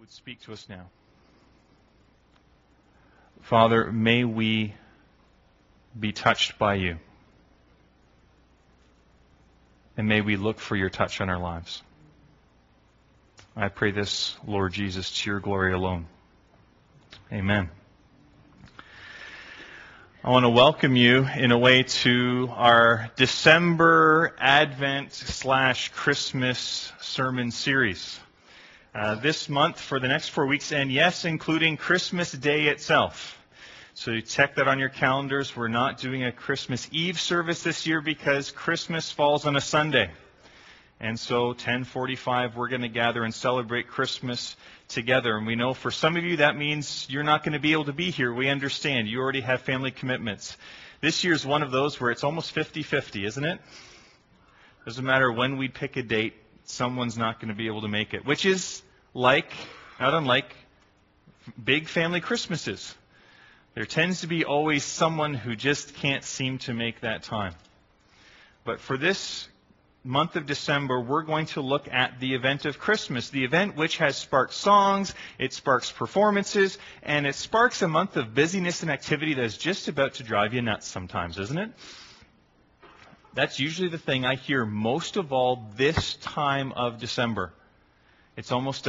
would speak to us now. Father, may we be touched by you. And may we look for your touch on our lives. I pray this, Lord Jesus, to your glory alone. Amen. I want to welcome you in a way to our December Advent/Christmas sermon series. This month for the next 4 weeks, and yes, including Christmas Day itself. So you check that on your calendars. We're not doing a Christmas Eve service this year because Christmas falls on a Sunday. And so 10:45, we're going to gather and celebrate Christmas together. And we know for some of you that means you're not going to be able to be here. We understand. You already have family commitments. This year's one of those where it's almost 50-50, isn't it? Doesn't matter when we pick a date, someone's not going to be able to make it. Which is not unlike big family Christmases. There tends to be always someone who just can't seem to make that time. But for this month of December, we're going to look at the event of Christmas, the event which has sparked songs, it sparks performances, and it sparks a month of busyness and activity that is just about to drive you nuts sometimes, isn't it? That's usually the thing I hear most of all this time of December. It's almost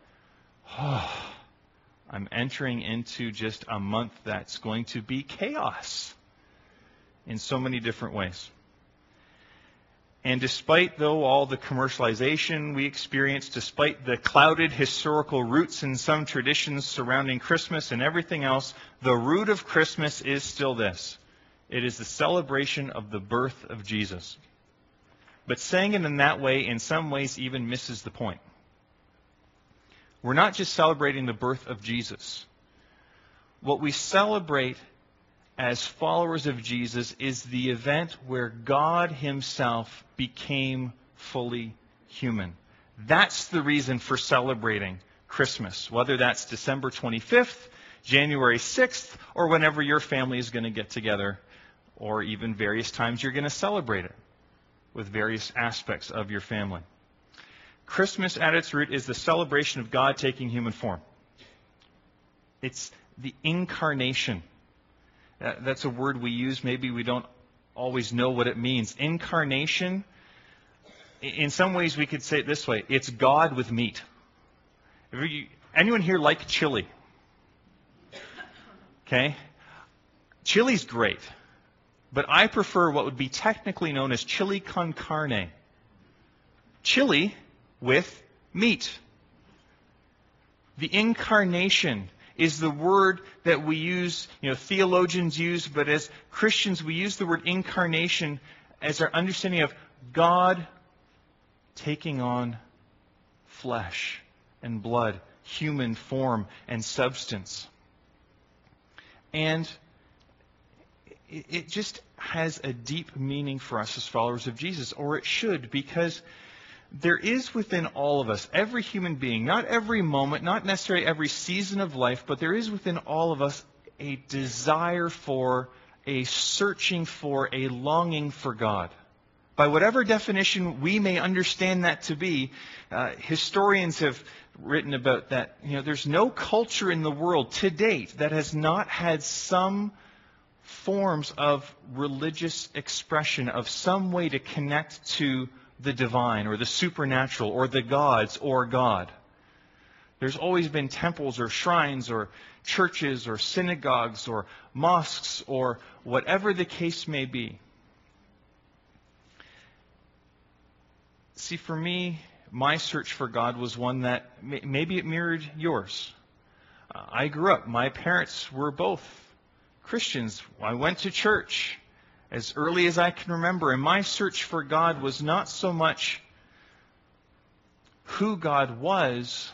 I'm entering into just a month that's going to be chaos in so many different ways. And despite, though, all the commercialization we experience, despite the clouded historical roots in some traditions surrounding Christmas and everything else, the root of Christmas is still this. It is the celebration of the birth of Jesus. But saying it in that way, in some ways, even misses the point. We're not just celebrating the birth of Jesus. What we celebrate as followers of Jesus is the event where God himself became fully human. That's the reason for celebrating Christmas, whether that's December 25th, January 6th, or whenever your family is going to get together, or even various times you're going to celebrate it with various aspects of your family. Christmas at its root is the celebration of God taking human form. It's the incarnation. That's a word we use. Maybe we don't always know what it means. Incarnation, in some ways we could say it this way. It's God with meat. Anyone here like chili? Okay. Chili's great. But I prefer what would be technically known as chili con carne. Chili with meat. The incarnation is the word that we use, theologians use, but as Christians we use the word incarnation as our understanding of God taking on flesh and blood, human form and substance. And it just has a deep meaning for us as followers of Jesus, or it should, because there is within all of us, every human being, not every moment, not necessarily every season of life, but there is within all of us a desire for, a searching for, a longing for God. By whatever definition we may understand that to be, historians have written about that. There's no culture in the world to date that has not had some forms of religious expression, of some way to connect to the divine or the supernatural or the gods or God. There's always been temples or shrines or churches or synagogues or mosques or whatever the case may be. See, for me, my search for God was one that maybe it mirrored yours. I grew up. My parents were both Christians. I went to church as early as I can remember, and my search for God was not so much who God was,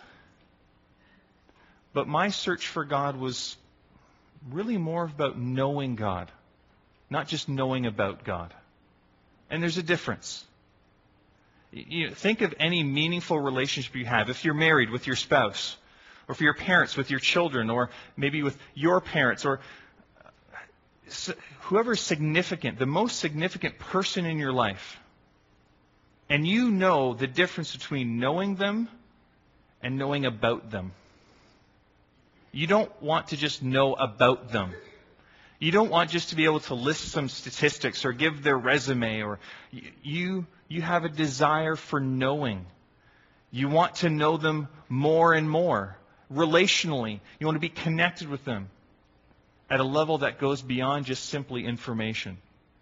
but my search for God was really more about knowing God, not just knowing about God. And there's a difference. Think of any meaningful relationship you have. If you're married with your spouse, or for your parents with your children, or maybe with your parents, or whoever's significant, the most significant person in your life, and you know the difference between knowing them and knowing about them. You don't want to just know about them. You don't want just to be able to list some statistics or give their resume. Or you have a desire for knowing. You want to know them more and more. Relationally, you want to be connected with them at a level that goes beyond just simply information.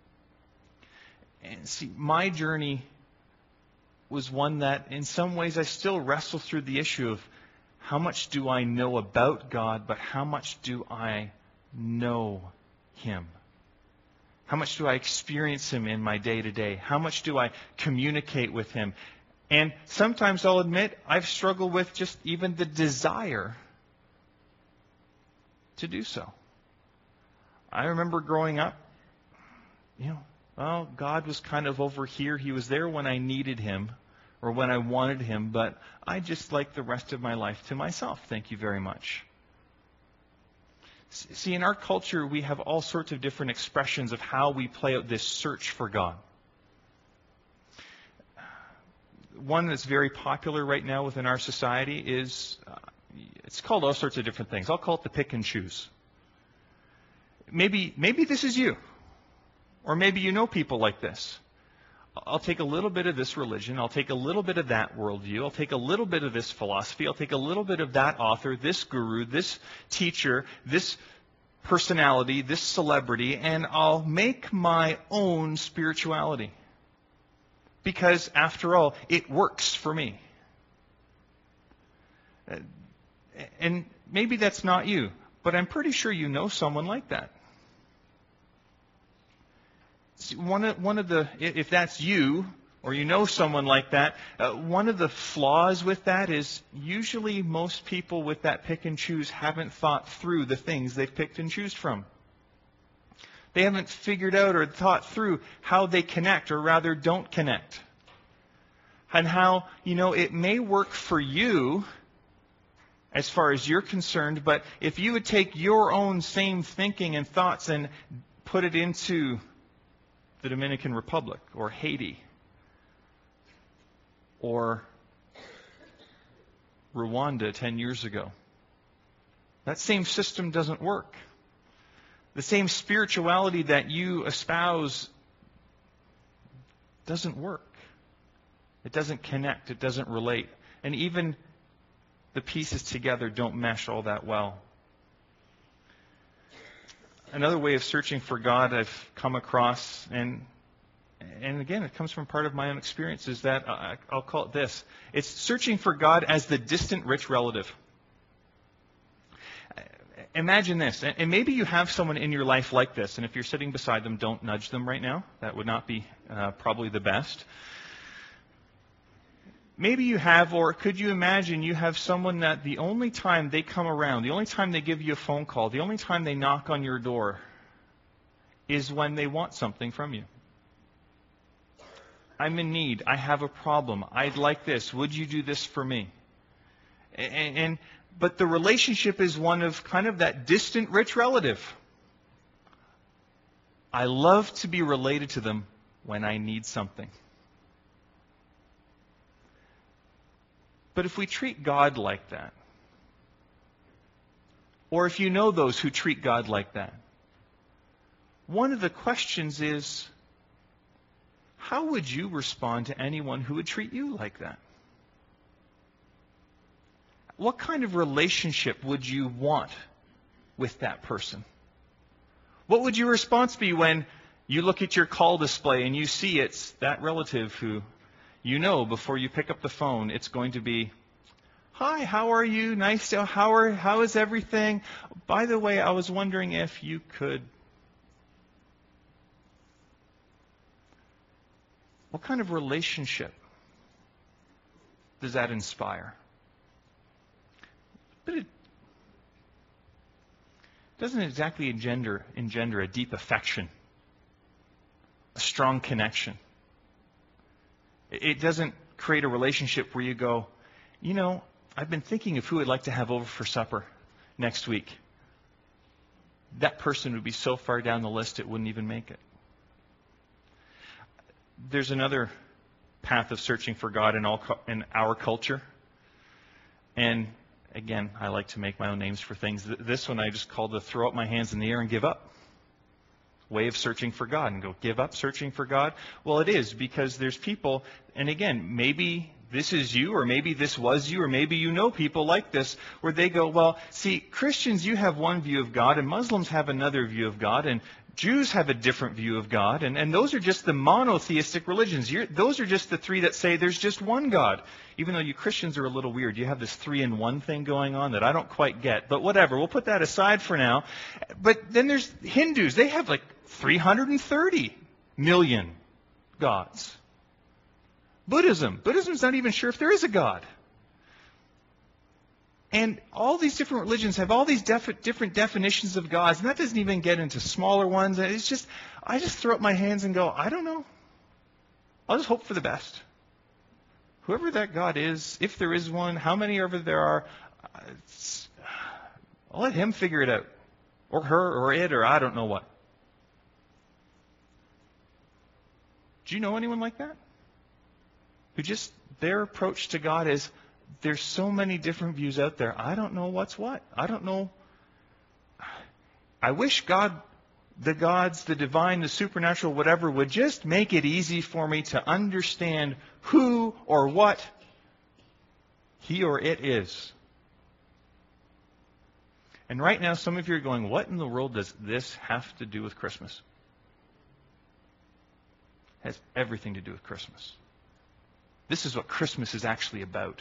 And see, my journey was one that in some ways I still wrestle through the issue of how much do I know about God, but how much do I know Him? How much do I experience Him in my day-to-day? How much do I communicate with Him? And sometimes I'll admit I've struggled with just even the desire to do so. I remember growing up, well, God was kind of over here. He was there when I needed Him or when I wanted Him, but I just like the rest of my life to myself. Thank you very much. See, in our culture, we have all sorts of different expressions of how we play out this search for God. One that's very popular right now within our society is, it's called all sorts of different things. I'll call it the pick and choose. Maybe this is you. Or maybe you know people like this. I'll take a little bit of this religion. I'll take a little bit of that worldview. I'll take a little bit of this philosophy. I'll take a little bit of that author, this guru, this teacher, this personality, this celebrity, and I'll make my own spirituality. Because, after all, it works for me. And maybe that's not you, but I'm pretty sure you know someone like that. See, one of the, if that's you, or you know someone like that, one of the flaws with that is usually most people with that pick and choose haven't thought through the things they've picked and choose from. They haven't figured out or thought through how they connect, or rather don't connect. And how, it may work for you as far as you're concerned, but if you would take your own same thinking and thoughts and put it into the Dominican Republic, or Haiti, or Rwanda 10 years ago, that same system doesn't work. The same spirituality that you espouse doesn't work. It doesn't connect. It doesn't relate. And even the pieces together don't mesh all that well. Another way of searching for God I've come across, and again, it comes from part of my own experience, is that I'll call it this. It's searching for God as the distant rich relative. Imagine this, and maybe you have someone in your life like this, and if you're sitting beside them, don't nudge them right now. That would not be probably the best. Maybe you have, or could you imagine you have someone that the only time they come around, the only time they give you a phone call, the only time they knock on your door is when they want something from you. I'm in need. I have a problem. I'd like this. Would you do this for me? But the relationship is one of kind of that distant rich relative. I love to be related to them when I need something. But if we treat God like that, or if you know those who treat God like that, one of the questions is, how would you respond to anyone who would treat you like that? What kind of relationship would you want with that person? What would your response be when you look at your call display and you see it's that relative who you know before you pick up the phone it's going to be, "Hi, how are you? Nice to, how is everything? By the way, I was wondering if you could..." What kind of relationship does that inspire? But it doesn't exactly engender a deep affection, a strong connection. It doesn't create a relationship where you go, I've been thinking of who I'd like to have over for supper next week. That person would be so far down the list it wouldn't even make it. There's another path of searching for God in our culture. And Again, I like to make my own names for things. This one I just called the throw up my hands in the air and give up. Way of searching for God, and go, give up searching for God? Well, it is, because there's people, and again, maybe this is you, or maybe this was you, or maybe you know people like this, where they go, well, see, Christians, you have one view of God, and Muslims have another view of God, and Jews have a different view of God, and those are just the monotheistic religions. Those are just the three that say there's just one God. Even though you Christians are a little weird. You have this 3-in-1 thing going on that I don't quite get. But whatever, we'll put that aside for now. But then there's Hindus. They have like 330 million gods. Buddhism's not even sure if there is a God. And all these different religions have all these different definitions of gods, and that doesn't even get into smaller ones. And it's just, I just throw up my hands and go, I don't know. I'll just hope for the best. Whoever that God is, if there is one, how many ever there are, I'll let him figure it out. Or her, or it, or I don't know what. Do you know anyone like that? Who just, their approach to God is, there's so many different views out there. I don't know what's what. I don't know. I wish God, the gods, the divine, the supernatural, whatever, would just make it easy for me to understand who or what he or it is. And right now, some of you are going, what in the world does this have to do with Christmas? It has everything to do with Christmas. This is what Christmas is actually about.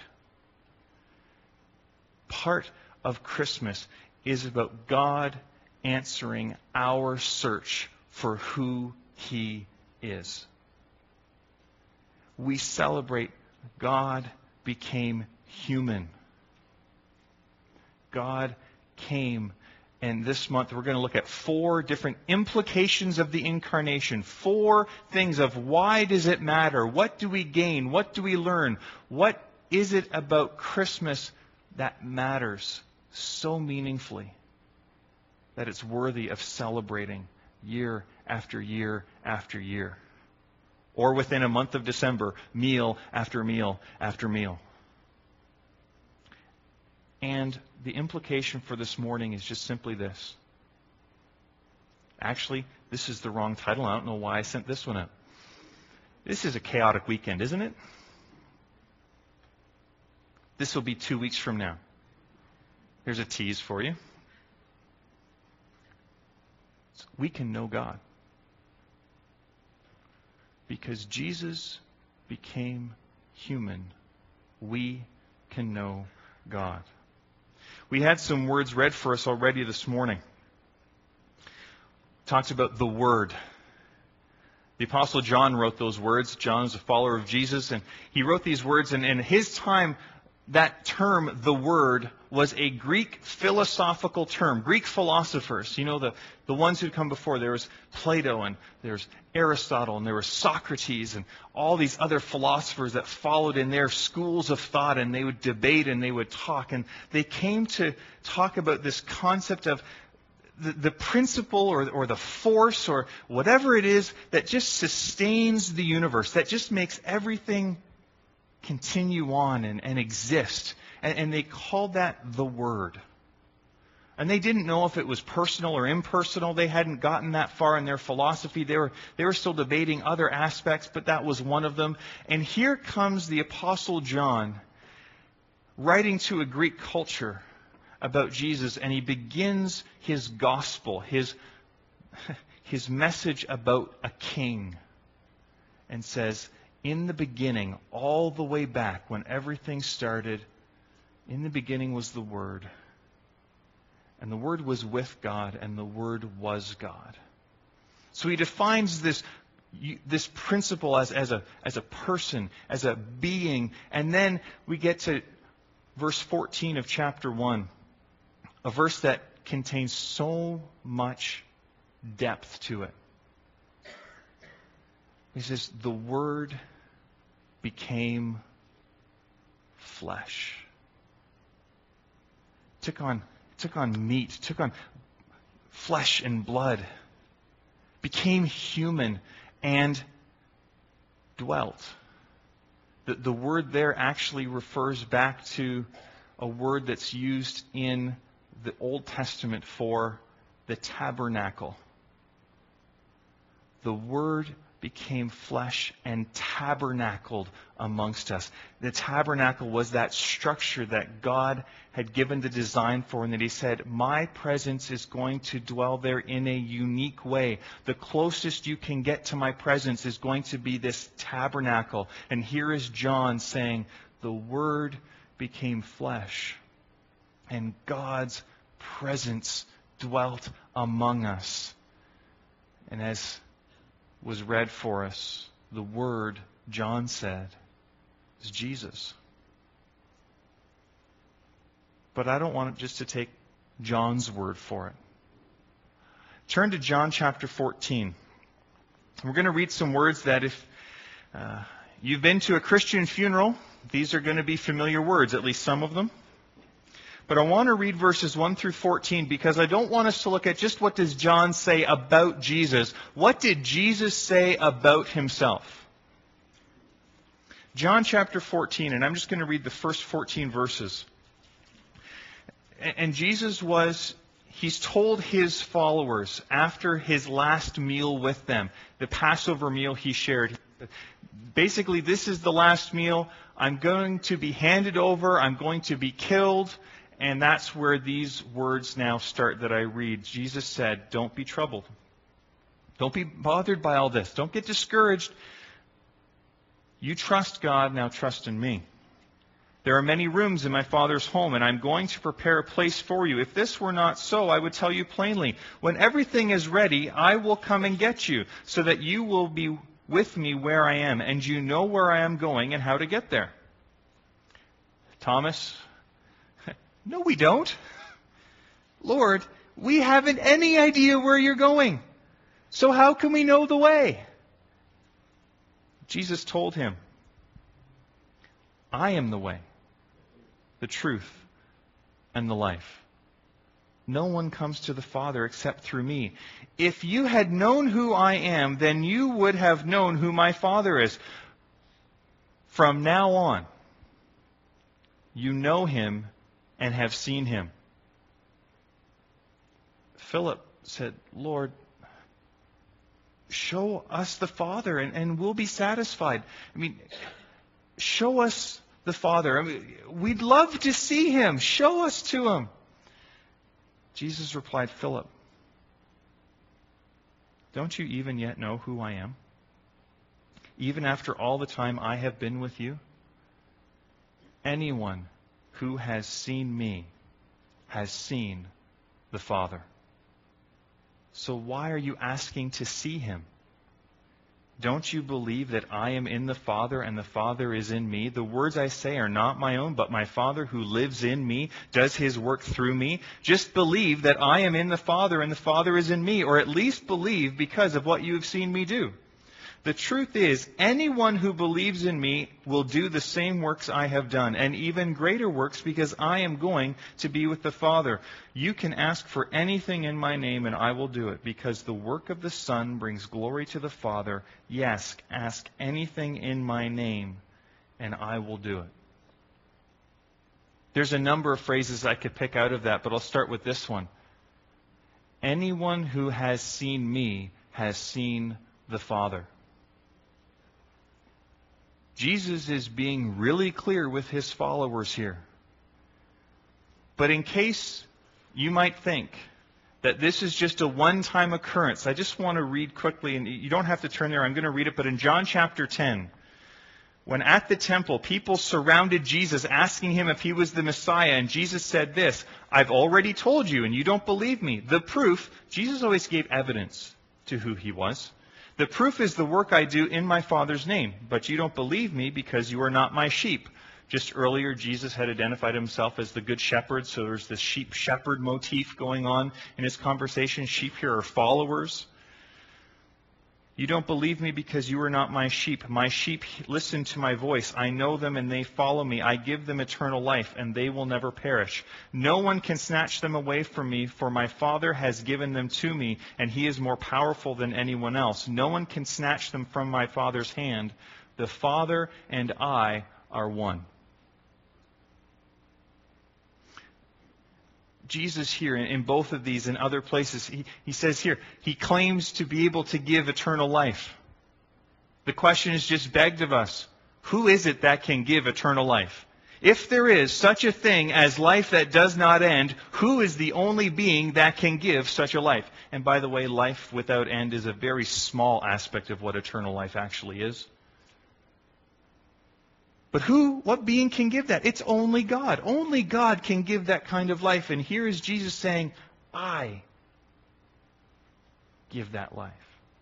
Part of Christmas is about God answering our search for who he is. We celebrate God became human. God came, and this month we're going to look at 4 different implications of the incarnation. 4 things of why does it matter? What do we gain? What do we learn? What is it about Christmas that matters so meaningfully that it's worthy of celebrating year after year after year? Or within a month of December, meal after meal after meal. And the implication for this morning is just simply this. Actually, this is the wrong title. I don't know why I sent this one out. This is a chaotic weekend, isn't it? This will be 2 weeks from now. Here's a tease for you. We can know God. Because Jesus became human, we can know God. We had some words read for us already this morning. Talked about the Word. The Apostle John wrote those words. John is a follower of Jesus, and he wrote these words, and in his time, that term, the Word, was a Greek philosophical term. Greek philosophers, you know, the ones who'd come before. There was Plato, and there's Aristotle, and there was Socrates, and all these other philosophers that followed in their schools of thought, and they would debate and they would talk. And they came to talk about this concept of the principle or the force or whatever it is that just sustains the universe, that just makes everything continue on and exist. And they called that the Word. And they didn't know if it was personal or impersonal. They hadn't gotten that far in their philosophy. They were still debating other aspects, but that was one of them. And here comes the Apostle John writing to a Greek culture about Jesus, and he begins his gospel, his message about a king, and says, in the beginning, all the way back when everything started, in the beginning was the Word. And the Word was with God, and the Word was God. So he defines this principle as a person, as a being. And then we get to verse 14 of chapter 1, a verse that contains so much depth to it. He says, the Word became flesh. Took on meat, took on flesh and blood, became human, and dwelt. The word there actually refers back to a word that's used in the Old Testament for the tabernacle. The Word became flesh and tabernacled amongst us. The tabernacle was that structure that God had given the design for, and that He said, my presence is going to dwell there in a unique way. The closest you can get to my presence is going to be this tabernacle. And here is John saying, the Word became flesh, and God's presence dwelt among us. And as was read for us, the Word, John said, is Jesus. But I don't want it just to take John's word for it. Turn to John chapter 14. We're going to read some words that if you've been to a Christian funeral, these are going to be familiar words, at least some of them. But I want to read verses 1 through 14 because I don't want us to look at just what does John say about Jesus. What did Jesus say about Himself? John chapter 14, and I'm just going to read the first 14 verses. And Jesus He's told His followers after His last meal with them, the Passover meal He shared. Basically, this is the last meal. I'm going to be handed over. I'm going to be killed. And that's where these words now start that I read. Jesus said, don't be troubled. Don't be bothered by all this. Don't get discouraged. You trust God, now trust in me. There are many rooms in my Father's home, and I'm going to prepare a place for you. If this were not so, I would tell you plainly. When everything is ready, I will come and get you, so that you will be with me where I am, and you know where I am going and how to get there. Thomas, no, we don't. Lord, we haven't any idea where you're going. So how can we know the way? Jesus told him, I am the way, the truth, and the life. No one comes to the Father except through me. If you had known who I am, then you would have known who my Father is. From now on, you know Him and have seen Him. Philip said, Lord, show us the Father and we'll be satisfied. I mean, show us the Father. I mean, we'd love to see Him. Show us to Him. Jesus replied, Philip, don't you even yet know who I am? Even after all the time I have been with you? Anyone who has seen me has seen the Father. So why are you asking to see Him? Don't you believe that I am in the Father and the Father is in me? The words I say are not my own, but my Father who lives in me does His work through me. Just believe that I am in the Father and the Father is in me, or at least believe because of what you have seen me do. The truth is, anyone who believes in me will do the same works I have done, and even greater works, because I am going to be with the Father. You can ask for anything in my name, and I will do it, because the work of the Son brings glory to the Father. Yes, ask anything in my name, and I will do it. There's a number of phrases I could pick out of that, but I'll start with this one. Anyone who has seen me has seen the Father. Jesus is being really clear with His followers here. But in case you might think that this is just a one-time occurrence, I just want to read quickly, and you don't have to turn there, I'm going to read it, but in John chapter 10, when at the temple people surrounded Jesus asking Him if He was the Messiah, and Jesus said this, I've already told you and you don't believe me. The proof, Jesus always gave evidence to who He was. The proof is the work I do in my Father's name, but you don't believe me because you are not my sheep. Just earlier, Jesus had identified Himself as the Good Shepherd, so there's this sheep-shepherd motif going on in His conversation. Sheep here are followers. You don't believe me because you are not my sheep. My sheep listen to my voice. I know them and they follow me. I give them eternal life and they will never perish. No one can snatch them away from me, for my Father has given them to me, and He is more powerful than anyone else. No one can snatch them from my Father's hand. The Father and I are one. Jesus here in both of these and other places, he says here, he claims to be able to give eternal life. The question is just begged of us. Who is it that can give eternal life? If there is such a thing as life that does not end, who is the only being that can give such a life? And by the way, life without end is a very small aspect of what eternal life actually is. But what being can give that? It's only God. Only God can give that kind of life. And here is Jesus saying, I give that life.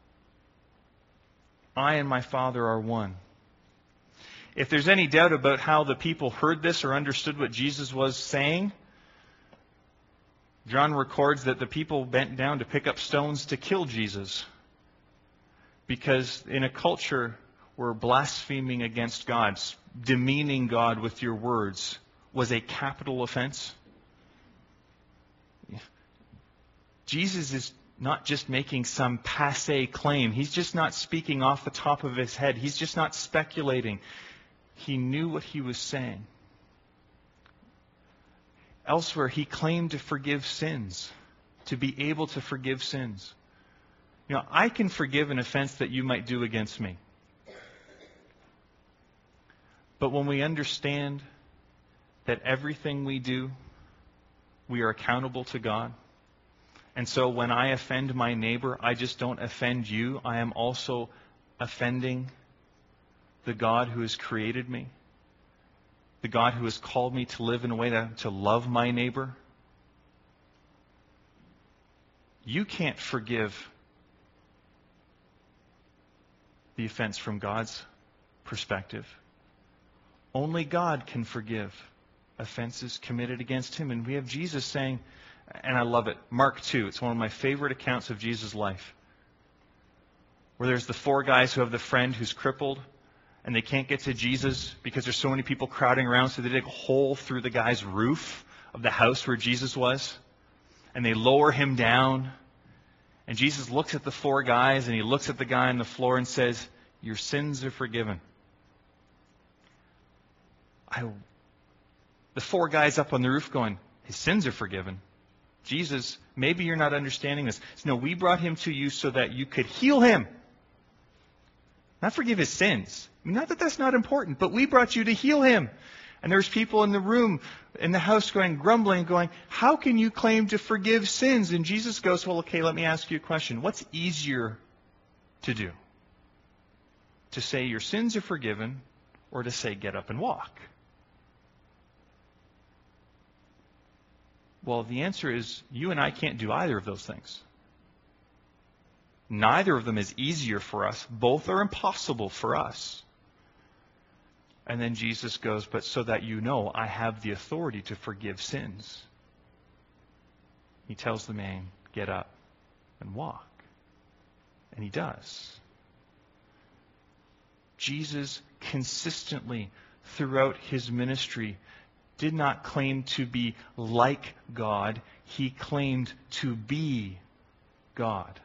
I and my Father are one. If there's any doubt about how the people heard this or understood what Jesus was saying, John records that the people bent down to pick up stones to kill Jesus. Because in a culture where blaspheming against God, demeaning God with your words, was a capital offense, Jesus is not just making some passé claim. He's just not speaking off the top of his head. He's just not speculating. He knew what he was saying. Elsewhere, he claimed to forgive sins, to be able to forgive sins. You know, I can forgive an offense that you might do against me. But when we understand that everything we do, we are accountable to God. And so when I offend my neighbor, I just don't offend you. I am also offending the God who has created me, the God who has called me to live in a way to love my neighbor. You can't forgive the offense from God's perspective. Only God can forgive offenses committed against him. And we have Jesus saying, and I love it, Mark 2, it's one of my favorite accounts of Jesus' life, where there's the 4 guys who have the friend who's crippled, and they can't get to Jesus because there's so many people crowding around, so they dig a hole through the guy's roof of the house where Jesus was, and they lower him down. And Jesus looks at the 4 guys, and he looks at the guy on the floor and says, your sins are forgiven. The 4 guys up on the roof going, his sins are forgiven. Jesus, maybe you're not understanding this. No, we brought him to you so that you could heal him. Not forgive his sins. I mean, not that that's not important, but we brought you to heal him. And there's people in the room, in the house grumbling, going, how can you claim to forgive sins? And Jesus goes, well, okay, let me ask you a question. What's easier to do? To say your sins are forgiven, or to say get up and walk? Well, the answer is you and I can't do either of those things. Neither of them is easier for us. Both are impossible for us. And then Jesus goes, but so that you know, I have the authority to forgive sins. He tells the man, get up and walk. And he does. Jesus consistently throughout his ministry did not claim to be like God. He claimed to be God.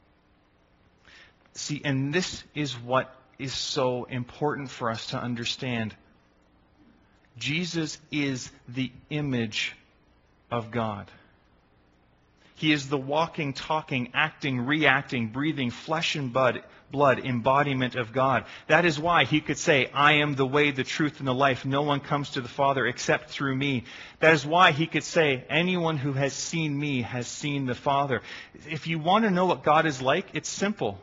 See, and this is what is so important for us to understand. Jesus is the image of God. He is the walking, talking, acting, reacting, breathing, flesh and blood embodiment of God. That is why he could say, I am the way, the truth, and the life. No one comes to the Father except through me. That is why he could say, anyone who has seen me has seen the Father. If you want to know what God is like, it's simple.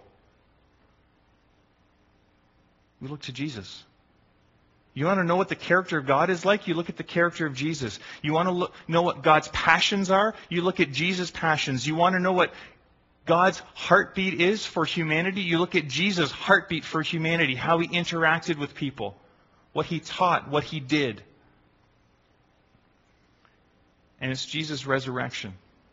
We look to Jesus. You want to know what the character of God is like? You look at the character of Jesus. You want to know what God's passions are? You look at Jesus' passions. You want to know what God's heartbeat is for humanity? You look at Jesus' heartbeat for humanity, how he interacted with people, what he taught, what he did. And it's Jesus' resurrection.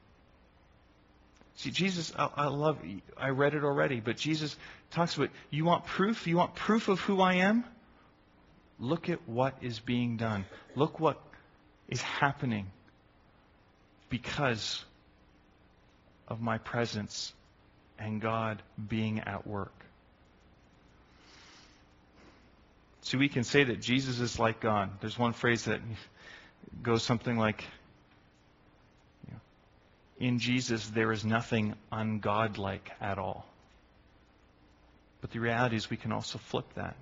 See, Jesus, I read it already, but Jesus talks about, you want proof? You want proof of who I am? Look at what is being done. Look what is happening because of my presence and God being at work. So we can say that Jesus is like God. There's one phrase that goes something like, in Jesus there is nothing ungodlike at all. But the reality is we can also flip that.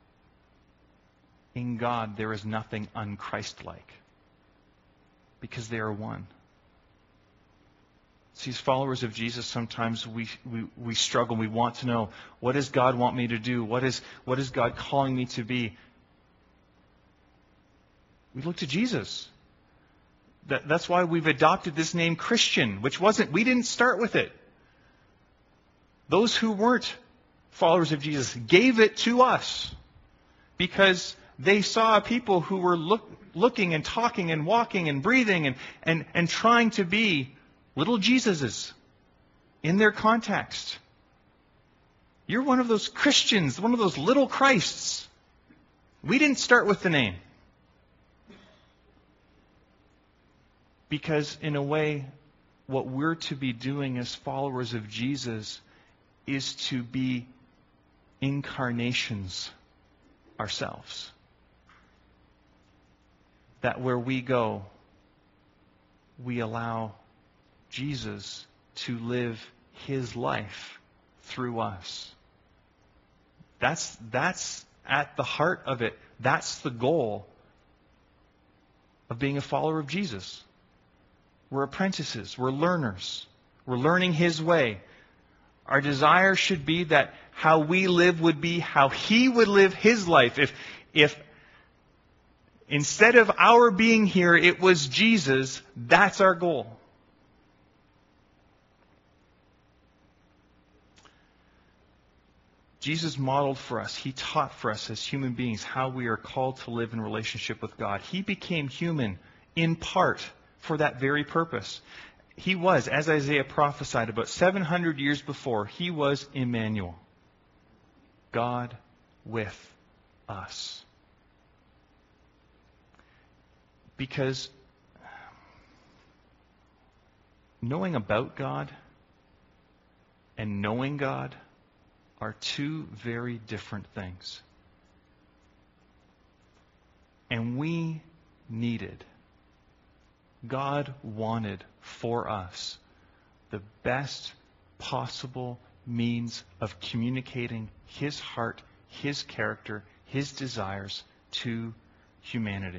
In God there is nothing unchristlike, because they are one. See, as followers of Jesus, sometimes we struggle. We want to know, what does God want me to do? What is God calling me to be? We look to Jesus. That's why we've adopted this name Christian, which we didn't start with it. Those who weren't followers of Jesus gave it to us because they saw people who were looking and talking and walking and breathing and trying to be little Jesuses in their context. You're one of those Christians, one of those little Christs. We didn't start with the name. Because in a way, what we're to be doing as followers of Jesus is to be incarnations ourselves. That where we go, we allow Jesus to live His life through us. That's at the heart of it. That's the goal of being a follower of Jesus. We're apprentices. We're learners. We're learning His way. Our desire should be that how we live would be how He would live His life. If instead of our being here, it was Jesus, that's our goal. Jesus modeled for us, He taught for us as human beings how we are called to live in relationship with God. He became human in part for that very purpose. He was, as Isaiah prophesied about 700 years before, He was Emmanuel, God with us. Because knowing about God and knowing God are two very different things. And we needed, God wanted for us the best possible means of communicating His heart, His character, His desires to humanity.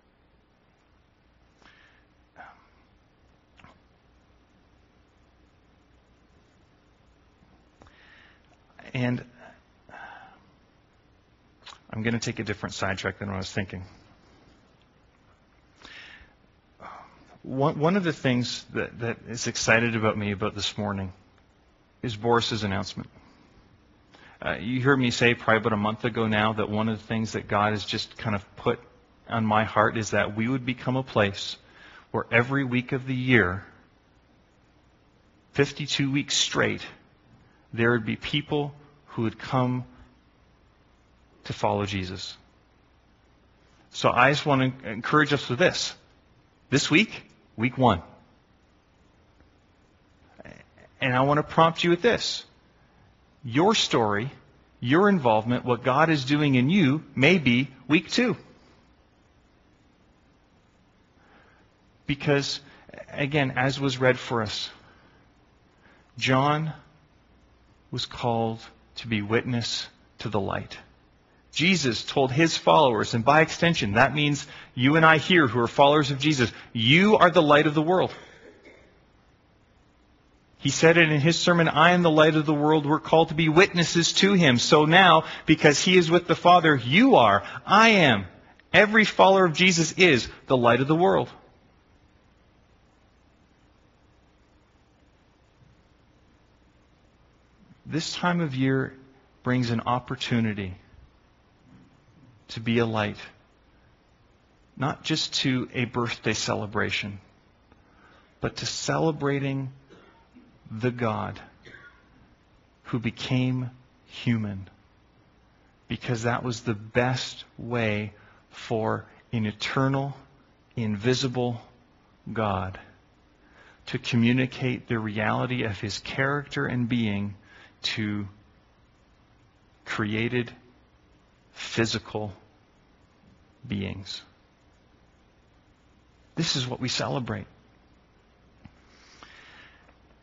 And I'm going to take a different sidetrack than what I was thinking. One of the things that is excited about me about this morning is Boris's announcement. You heard me say probably about a month ago now that one of the things that God has just kind of put on my heart is that we would become a place where every week of the year, 52 weeks straight, there would be people who would come to follow Jesus. So I just want to encourage us with this. This week, week 1. And I want to prompt you with this. Your story, your involvement, what God is doing in you may be week 2. Because, again, as was read for us, John was called to be witness to the light. Jesus told His followers, and by extension, that means you and I here who are followers of Jesus, you are the light of the world. He said it in His sermon, I am the light of the world. We're called to be witnesses to Him. So now, because He is with the Father, you are, I am. Every follower of Jesus is the light of the world. This time of year brings an opportunity to be a light, not just to a birthday celebration, but to celebrating the God who became human, because that was the best way for an eternal, invisible God to communicate the reality of His character and being to created physical beings. This is what we celebrate.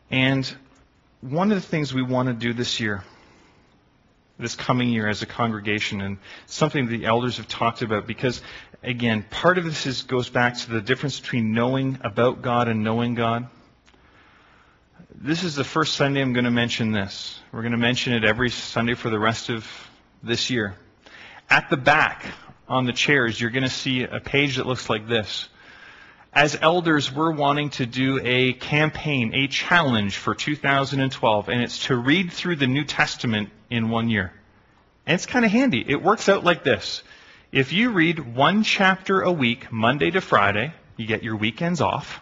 And one of the things we want to do this year, this coming year as a congregation, and something the elders have talked about, because, again, part of this goes back to the difference between knowing about God and knowing God. This is the first Sunday I'm going to mention this. We're going to mention it every Sunday for the rest of this year. At the back on the chairs, you're going to see a page that looks like this. As elders, we're wanting to do a campaign, a challenge for 2012, and it's to read through the New Testament in 1 year. And it's kind of handy. It works out like this. If you read 1 chapter a week, Monday to Friday, you get your weekends off.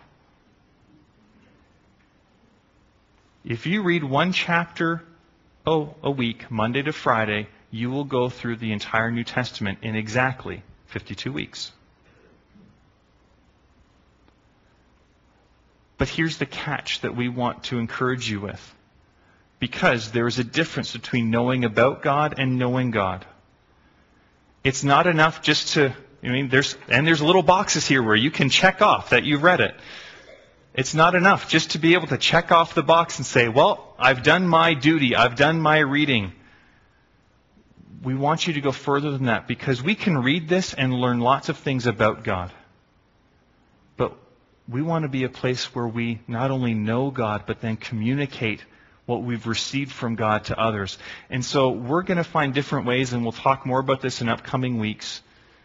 If you read 1 chapter a week, Monday to Friday, you will go through the entire New Testament in exactly 52 weeks. But here's the catch that we want to encourage you with. Because there is a difference between knowing about God and knowing God. It's not enough just to, there's little boxes here where you can check off that you've read it. It's not enough just to be able to check off the box and say, well, I've done my duty, I've done my reading. We want you to go further than that, because we can read this and learn lots of things about God. But we want to be a place where we not only know God, but then communicate what we've received from God to others. And so we're going to find different ways, and we'll talk more about this in upcoming weeks.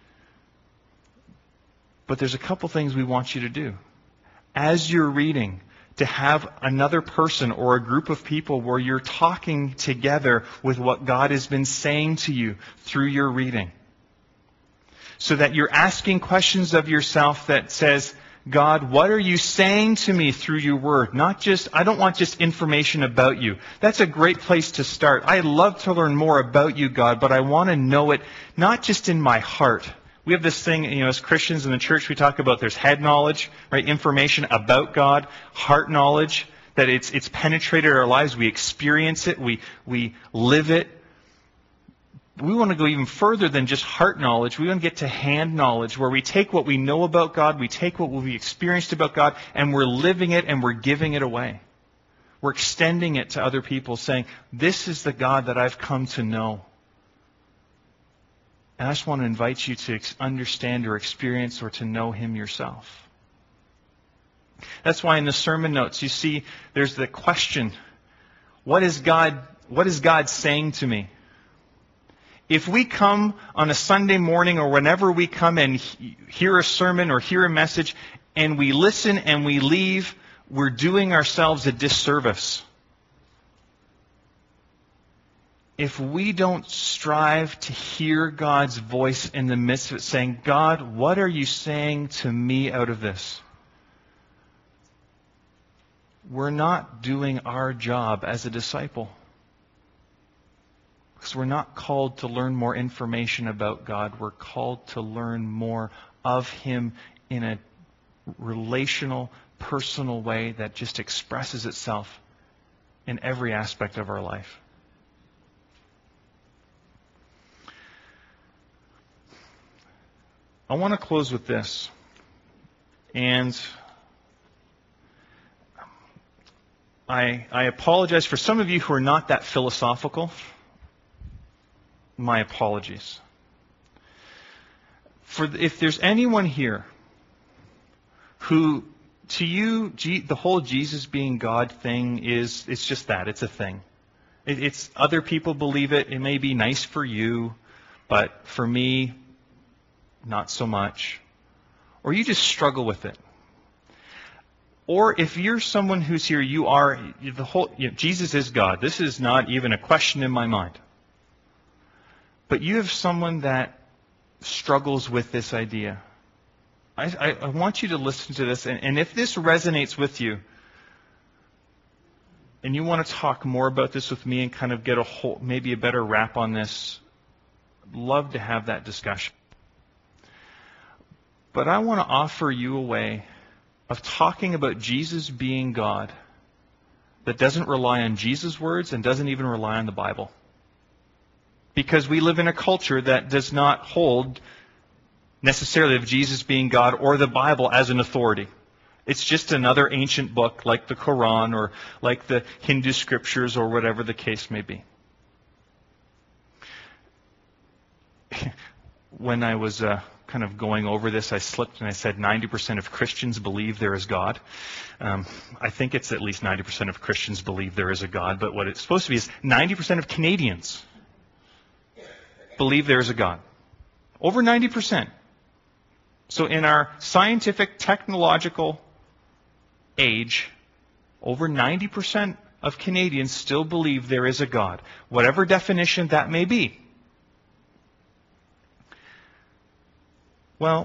But there's a couple things we want you to do. As you're reading, to have another person or a group of people where you're talking together with what God has been saying to you through your reading. So that you're asking questions of yourself that says, God, what are you saying to me through your word? I don't want just information about you. That's a great place to start. I'd love to learn more about you, God, but I want to know it not just in my heart. We have this thing, as Christians in the church, we talk about there's head knowledge, right? Information about God, heart knowledge, that it's penetrated our lives. We experience it. We live it. We want to go even further than just heart knowledge. We want to get to hand knowledge, where we take what we know about God, we take what we've experienced about God, and we're living it and we're giving it away. We're extending it to other people, saying, this is the God that I've come to know. And I just want to invite you to understand or experience or to know Him yourself. That's why in the sermon notes, you see there's the question, what is God saying to me? If we come on a Sunday morning or whenever we come and hear a sermon or hear a message and we listen and we leave, we're doing ourselves a disservice. If we don't strive to hear God's voice in the midst of it, saying, God, what are you saying to me out of this? We're not doing our job as a disciple. Because we're not called to learn more information about God. We're called to learn more of Him in a relational, personal way that just expresses itself in every aspect of our life. I want to close with this. And I apologize for some of you who are not that philosophical. My apologies. If there's anyone here who, to you, the whole Jesus being God thing it's just that. It's a thing. It's other people believe it. It may be nice for you, but for me, not so much. Or you just struggle with it. Or if you're someone who's here, Jesus is God. This is not even a question in my mind. But you have someone that struggles with this idea. I want you to listen to this. And if this resonates with you, and you want to talk more about this with me and kind of get maybe a better wrap on this, I'd love to have that discussion. But I want to offer you a way of talking about Jesus being God that doesn't rely on Jesus' words and doesn't even rely on the Bible. Because we live in a culture that does not hold necessarily of Jesus being God or the Bible as an authority. It's just another ancient book like the Quran or like the Hindu scriptures or whatever the case may be. When I was kind of going over this, I slipped and I said 90% of Christians believe there is God. I think it's at least 90% of Christians believe there is a God, but what it's supposed to be is 90% of Canadians believe there is a God. Over 90%. So in our scientific, technological age, over 90% of Canadians still believe there is a God, whatever definition that may be. Well,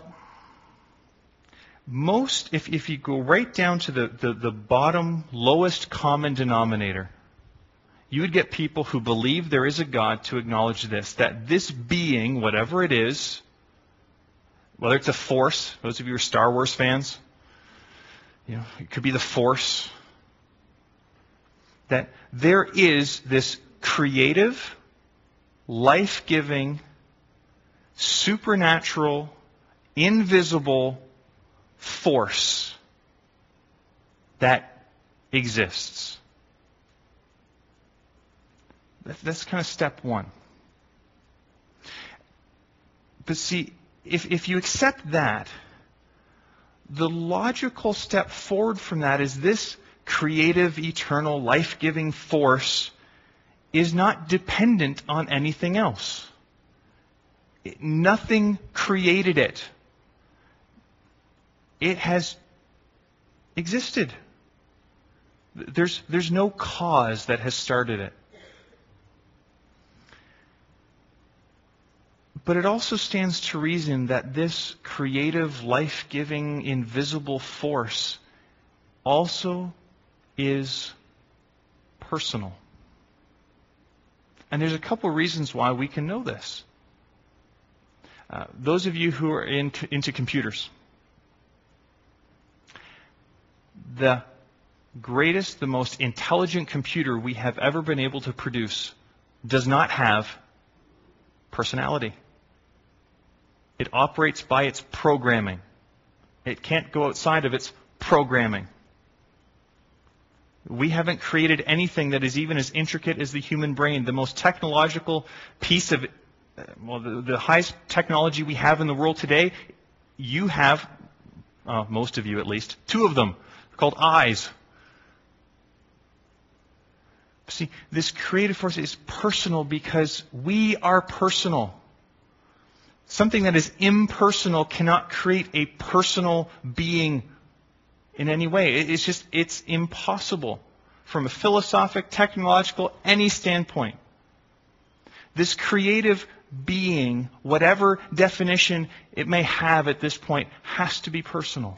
if you go right down to the bottom, lowest common denominator, you would get people who believe there is a God to acknowledge this, that this being, whatever it is, whether it's a force, those of you who are Star Wars fans, it could be the Force, that there is this creative, life-giving, supernatural, invisible force that exists. That's kind of step one. But see, if you accept that, the logical step forward from that is this creative, eternal, life-giving force is not dependent on anything else. Nothing created it. It has existed. There's no cause that has started it. But it also stands to reason that this creative, life-giving, invisible force also is personal. And there's a couple reasons why we can know this. Those of you who are into computers, the greatest, the most intelligent computer we have ever been able to produce does not have personality. It operates by its programming. It can't go outside of its programming. We haven't created anything that is even as intricate as the human brain. The most technological piece of, the highest technology we have in the world today, you have, most of you at least, two of them, called eyes. See, this creative force is personal because we are personal. Something that is impersonal cannot create a personal being in any way. It's impossible from a philosophic, technological, any standpoint. This creative being, whatever definition it may have at this point, has to be personal.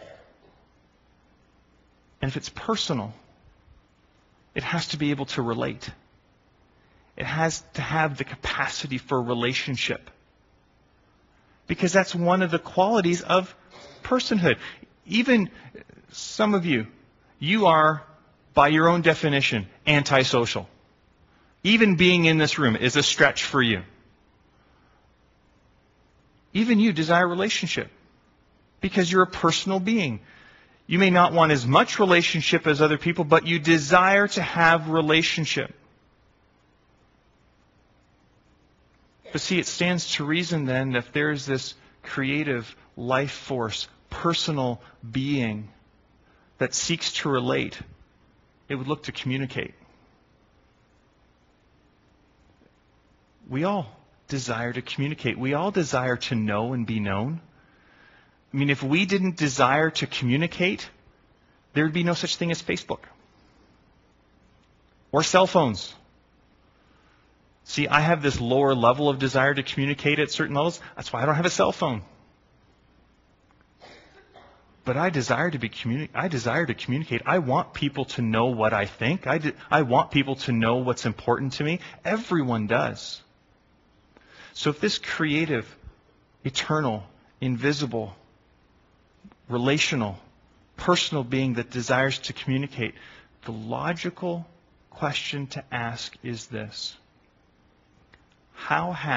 And if it's personal, it has to be able to relate. It has to have the capacity for relationship. Because that's one of the qualities of personhood. Even some of you, you are, by your own definition, antisocial. Even being in this room is a stretch for you. Even you desire relationship because you're a personal being. You may not want as much relationship as other people, but you desire to have relationship. But see, it stands to reason then that if there is this creative life force, personal being that seeks to relate, it would look to communicate. We all desire to communicate. We all desire to know and be known. I mean, if we didn't desire to communicate, there would be no such thing as Facebook or cell phones. See, I have this lower level of desire to communicate at certain levels. That's why I don't have a cell phone. But I desire to communicate. I want people to know what I think. I want people to know what's important to me. Everyone does. So if this creative, eternal, invisible, relational, personal being that desires to communicate, the logical question to ask is this: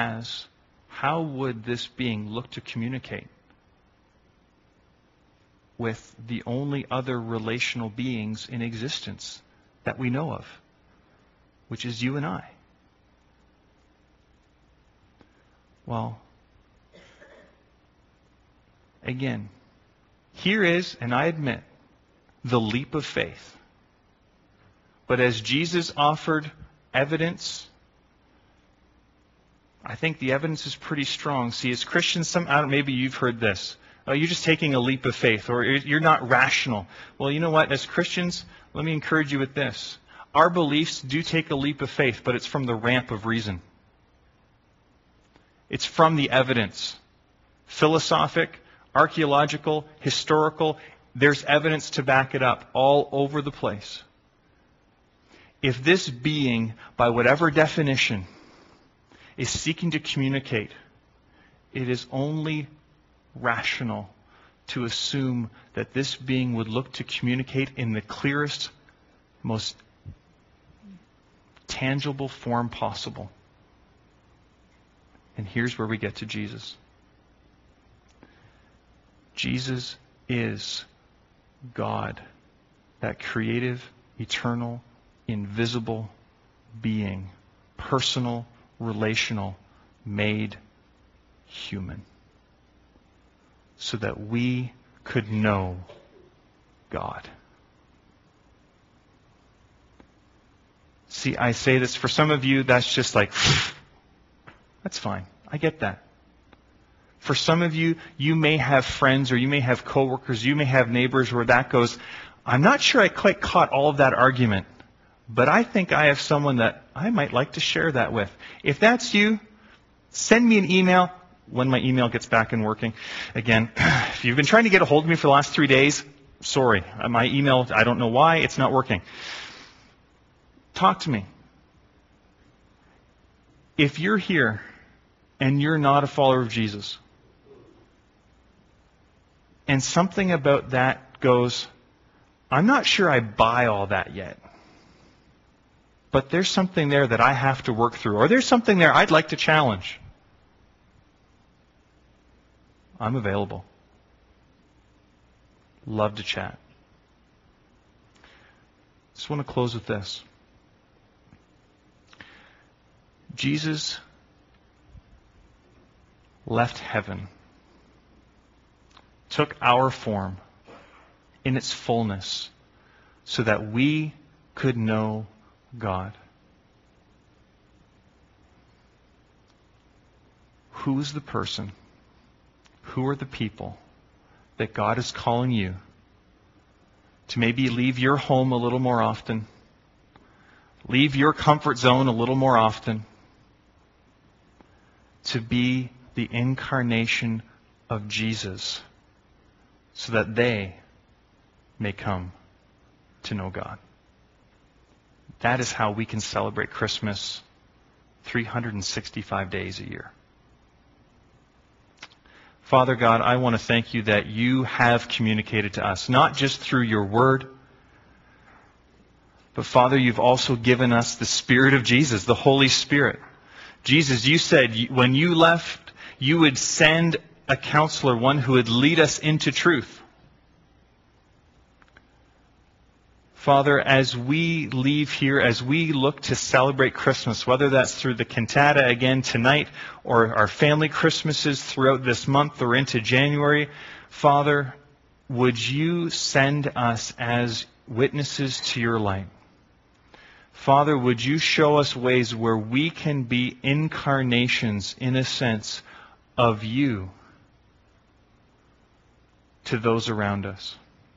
how would this being look to communicate? with the only other relational beings in existence that we know of, which is you and I. Well, again, here is, and I admit, the leap of faith. But as Jesus offered evidence, I think the evidence is pretty strong. See, as Christians, maybe you've heard this. Oh, you're just taking a leap of faith, or you're not rational. Well, you know what? As Christians, let me encourage you with this. Our beliefs do take a leap of faith, but it's from the ramp of reason. It's from the evidence. Philosophic, archaeological, historical, there's evidence to back it up all over the place. If this being, by whatever definition, is seeking to communicate, it is only rational to assume that this being would look to communicate in the clearest, most tangible form possible. And here's where we get to Jesus. Jesus is God, that creative, eternal, invisible being, personal, relational, made human, so that we could know God. See, I say this, for some of you, that's just like, that's fine. I get that. For some of you, you may have friends or you may have coworkers, you may have neighbors where that goes, I'm not sure I quite caught all of that argument, but I think I have someone that I might like to share that with. If that's you, send me an email when my email gets back in working. Again, if you've been trying to get a hold of me for the last 3 days, sorry. My email, I don't know why, it's not working. Talk to me. If you're here and you're not a follower of Jesus, and something about that goes, I'm not sure I buy all that yet, but there's something there that I have to work through, or there's something there I'd like to challenge, I'm available. Love to chat. Just want to close with this. Jesus left heaven, took our form in its fullness so that we could know God. Who is the person? Who are the people that God is calling you to maybe leave your home a little more often, leave your comfort zone a little more often, to be the incarnation of Jesus so that they may come to know God? That is how we can celebrate Christmas 365 days a year. Father God, I want to thank you that you have communicated to us, not just through your word, but Father, you've also given us the Spirit of Jesus, the Holy Spirit. Jesus, you said when you left, you would send a counselor, one who would lead us into truth. Father, as we leave here, as we look to celebrate Christmas, whether that's through the cantata again tonight or our family Christmases throughout this month or into January, Father, would you send us as witnesses to your light? Father, would you show us ways where we can be incarnations, in a sense, of you to those around us?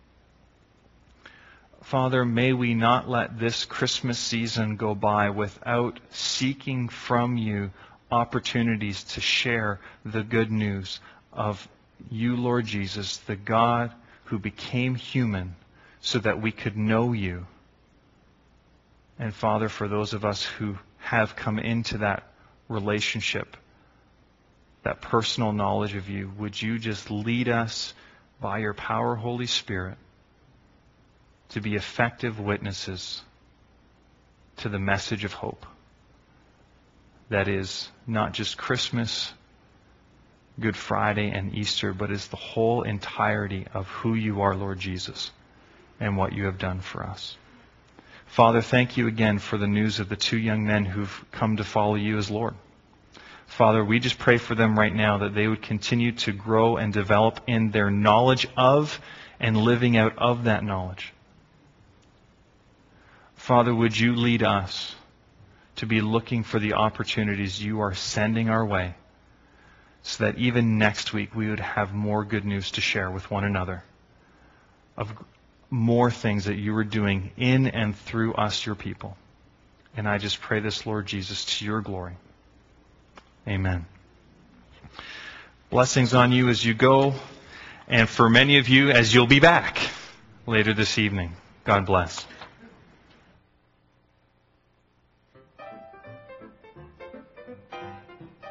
Father, may we not let this Christmas season go by without seeking from you opportunities to share the good news of you, Lord Jesus, the God who became human so that we could know you. And Father, for those of us who have come into that relationship, that personal knowledge of you, would you just lead us by your power, Holy Spirit, to be effective witnesses to the message of hope that is not just Christmas, Good Friday and Easter, but is the whole entirety of who you are, Lord Jesus, and what you have done for us. Father, thank you again for the news of the 2 young men who've come to follow you as Lord. Father, we just pray for them right now that they would continue to grow and develop in their knowledge of and living out of that knowledge. Father, would you lead us to be looking for the opportunities you are sending our way, so that even next week we would have more good news to share with one another, of more things that you are doing in and through us, your people. And I just pray this, Lord Jesus, to your glory. Amen. Blessings on you as you go, and for many of you as you'll be back later this evening. God bless.